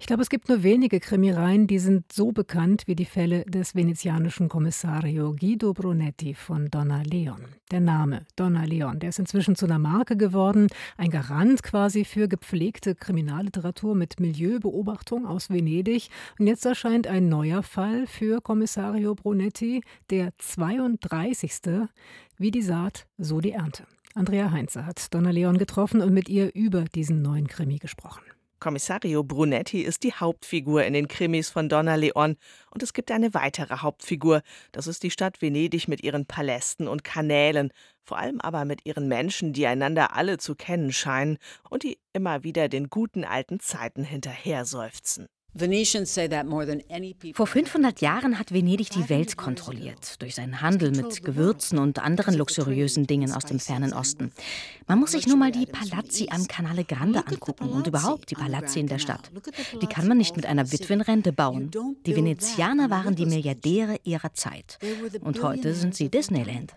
Ich glaube, es gibt nur wenige Krimireihen, die sind so bekannt wie die Fälle des venezianischen Kommissario Guido Brunetti von Donna Leon. Der Name Donna Leon, der ist inzwischen zu einer Marke geworden, ein Garant quasi für gepflegte Kriminalliteratur mit Milieubeobachtung aus Venedig. Und jetzt erscheint ein neuer Fall für Kommissario Brunetti, der 32. Wie die Saat, so die Ernte. Andrea Heinze hat Donna Leon getroffen und mit ihr über diesen neuen Krimi gesprochen. Kommissario Brunetti ist die Hauptfigur in den Krimis von Donna Leon. Und es gibt eine weitere Hauptfigur. Das ist die Stadt Venedig mit ihren Palästen und Kanälen. Vor allem aber mit ihren Menschen, die einander alle zu kennen scheinen und die immer wieder den guten alten Zeiten hinterher seufzen. Vor 500 Jahren hat Venedig die Welt kontrolliert, durch seinen Handel mit Gewürzen und anderen luxuriösen Dingen aus dem fernen Osten. Man muss sich nur mal die Palazzi am Canale Grande angucken und überhaupt die Palazzi in der Stadt. Die kann man nicht mit einer Witwenrente bauen. Die Venezianer waren die Milliardäre ihrer Zeit. Und heute sind sie Disneyland.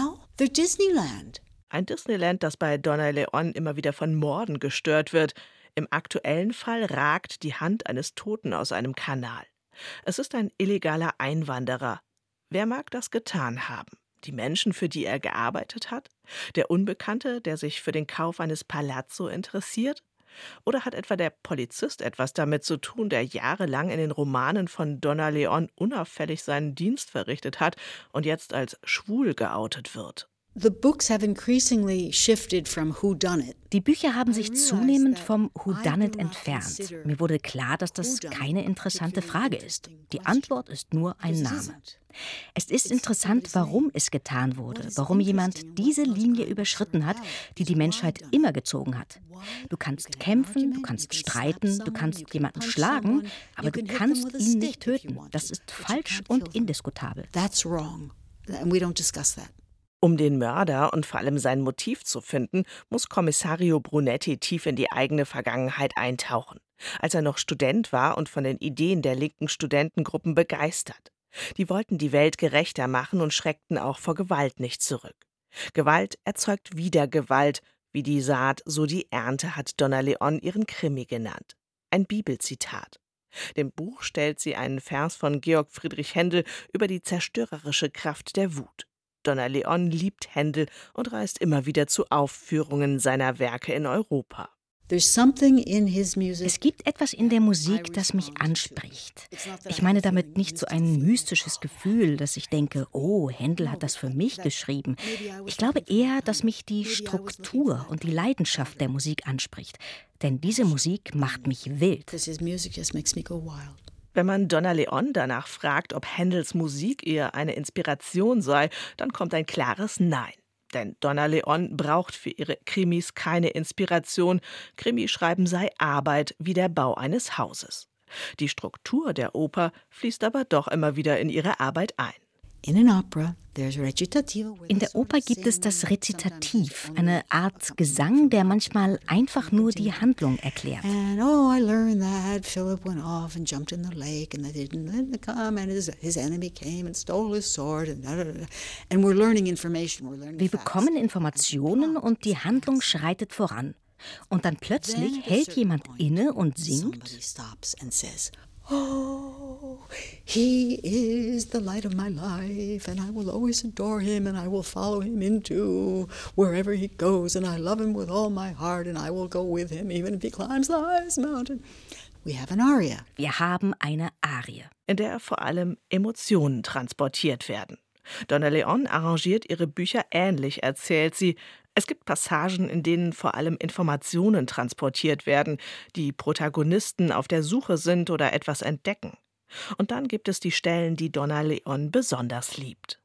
Ein Disneyland, das bei Donna Leon immer wieder von Morden gestört wird. Im aktuellen Fall ragt die Hand eines Toten aus einem Kanal. Es ist ein illegaler Einwanderer. Wer mag das getan haben? Die Menschen, für die er gearbeitet hat? Der Unbekannte, der sich für den Kauf eines Palazzo interessiert? Oder hat etwa der Polizist etwas damit zu tun, der jahrelang in den Romanen von Donna Leon unauffällig seinen Dienst verrichtet hat und jetzt als schwul geoutet wird? Die Bücher haben sich zunehmend vom Whodunit entfernt. Mir wurde klar, dass das keine interessante Frage ist. Die Antwort ist nur ein Name. Es ist interessant, warum es getan wurde, warum jemand diese Linie überschritten hat, die die Menschheit immer gezogen hat. Du kannst kämpfen, du kannst streiten, du kannst jemanden schlagen, aber du kannst ihn nicht töten. Das ist falsch und indiskutabel. Um den Mörder und vor allem sein Motiv zu finden, muss Kommissario Brunetti tief in die eigene Vergangenheit eintauchen. Als er noch Student war und von den Ideen der linken Studentengruppen begeistert. Die wollten die Welt gerechter machen und schreckten auch vor Gewalt nicht zurück. Gewalt erzeugt wieder Gewalt. Wie die Saat, so die Ernte, hat Donna Leon ihren Krimi genannt. Ein Bibelzitat. Dem Buch stellt sie einen Vers von Georg Friedrich Händel über die zerstörerische Kraft der Wut. Donna Leon liebt Händel und reist immer wieder zu Aufführungen seiner Werke in Europa. Es gibt etwas in der Musik, das mich anspricht. Ich meine damit nicht so ein mystisches Gefühl, dass ich denke, oh, Händel hat das für mich geschrieben. Ich glaube eher, dass mich die Struktur und die Leidenschaft der Musik anspricht. Denn diese Musik macht mich wild. Wenn man Donna Leon danach fragt, ob Händels Musik ihr eine Inspiration sei, dann kommt ein klares Nein. Denn Donna Leon braucht für ihre Krimis keine Inspiration. Krimischreiben sei Arbeit wie der Bau eines Hauses. Die Struktur der Oper fließt aber doch immer wieder in ihre Arbeit ein. In der Oper gibt es das Rezitativ, eine Art Gesang, der manchmal einfach nur die Handlung erklärt. Wir bekommen Informationen und die Handlung schreitet voran. Und dann plötzlich hält jemand inne und singt. Oh, he is the light of my life, and I will always adore him, and I will follow him into wherever he goes, and I love him with all my heart, and I will go with him, even if he climbs the highest mountain. We have an aria. Wir haben eine Arie, in der vor allem Emotionen transportiert werden. Donna Leon arrangiert ihre Bücher ähnlich, erzählt sie. Es gibt Passagen, in denen vor allem Informationen transportiert werden, die Protagonisten auf der Suche sind oder etwas entdecken. Und dann gibt es die Stellen, die Donna Leon besonders liebt.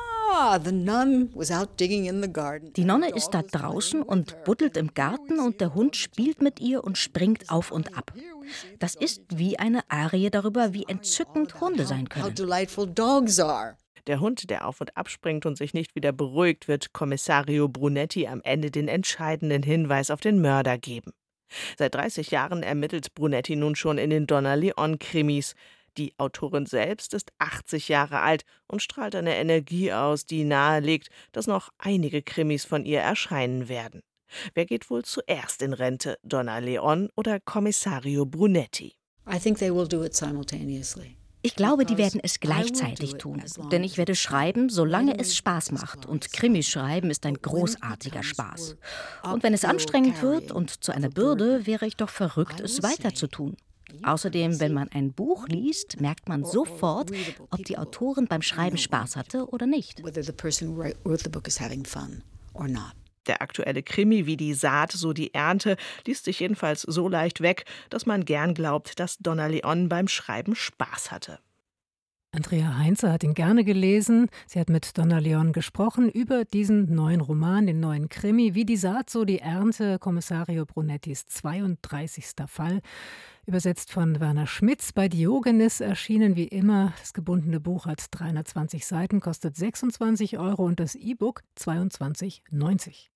Die Nonne ist da draußen und buddelt im Garten und der Hund spielt mit ihr und springt auf und ab. Das ist wie eine Arie darüber, wie entzückend Hunde sein können. Der Hund, der auf und abspringt und sich nicht wieder beruhigt, wird Kommissario Brunetti am Ende den entscheidenden Hinweis auf den Mörder geben. Seit 30 Jahren ermittelt Brunetti nun schon in den Donna Leon-Krimis. Die Autorin selbst ist 80 Jahre alt und strahlt eine Energie aus, die nahelegt, dass noch einige Krimis von ihr erscheinen werden. Wer geht wohl zuerst in Rente, Donna Leon oder Kommissario Brunetti? Ich glaube, die werden es gleichzeitig tun, denn ich werde schreiben, solange es Spaß macht. Und Krimis schreiben ist ein großartiger Spaß. Und wenn es anstrengend wird und zu einer Bürde, wäre ich doch verrückt, es weiterzutun. Außerdem, wenn man ein Buch liest, merkt man sofort, ob die Autorin beim Schreiben Spaß hatte oder nicht. Der aktuelle Krimi Wie die Saat, so die Ernte liest sich jedenfalls so leicht weg, dass man gern glaubt, dass Donna Leon beim Schreiben Spaß hatte. Andrea Heinze hat ihn gerne gelesen. Sie hat mit Donna Leon gesprochen über diesen neuen Roman, den neuen Krimi Wie die Saat, so die Ernte, Kommissario Brunettis 32. Fall. Übersetzt von Werner Schmitz, bei Diogenes erschienen wie immer. Das gebundene Buch hat 320 Seiten, kostet 26 € und das E-Book 22,90 €.